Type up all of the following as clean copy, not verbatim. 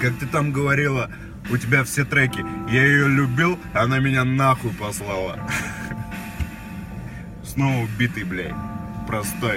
как ты там говорила, у тебя все треки. Я ее любил, она меня нахуй послала. Снова убитый, блядь. Простой.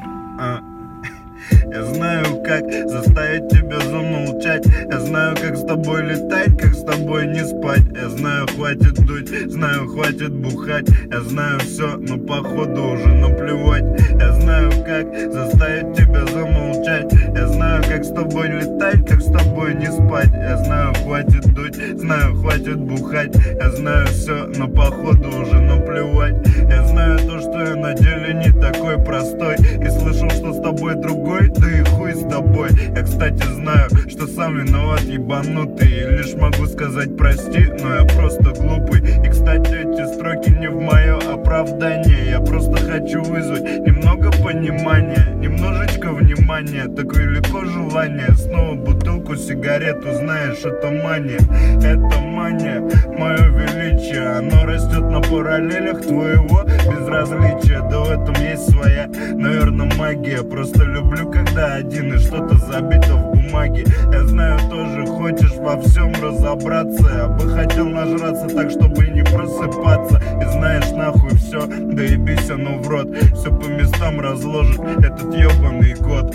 Я знаю, как заставить тебя замолчать. Я знаю, как с тобой летать, как с тобой не спать. Я знаю, хватит дуть, знаю, хватит бухать. Я знаю все, но походу уже наплевать. Я знаю, как заставить тебя замолчать. Я знаю, как с тобой летать, как с тобой не спать. Я знаю, хватит дуть, знаю, хватит бухать. Я знаю все, но походу уже наплевать. Я знаю то, что я на деле не такой простой. И слышал, что с тобой другой, да и хуй с тобой. Я, кстати, знаю, что сам виноват, ебанутый. И лишь могу сказать прости, но я просто глупый. И, кстати, эти строки не в мое оправдание. Я просто хочу вызвать немного понимания, немножечко внимания. Так велико желание, снова бутылку сигарету. Знаешь, это мания, мое величие. Оно растет на параллелях твоего безразличия. Да в этом есть своя, наверное, магия. Просто люблю, когда один и что-то забито в бумаге. Я знаю, тоже хочешь во всем разобраться. Я бы хотел нажраться так, чтобы не просыпаться. И знаешь, нахуй все, да ебись оно в рот. Все по местам разложит этот ебаный год.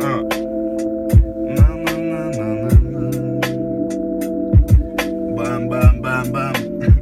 Бам-бам-бам-бам.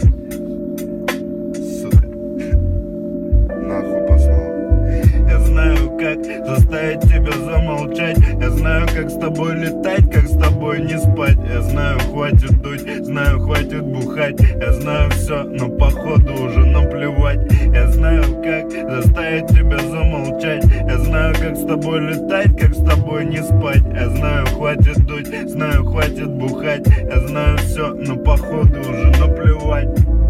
Сука. Нахуй послал. Я знаю, как заставить тебя замолчать. Я знаю, как с тобой летать, как с тобой не спать. Я знаю, хватит дуть, знаю, хватит бухать. Я знаю все, но походу уже наплевать. Я знаю, как заставить тебя замолчать. Я знаю, как с тобой летать, как с тобой не спать. Я знаю, хватит дуть, знаю, хватит бухать. Я знаю все, но походу уже наплевать.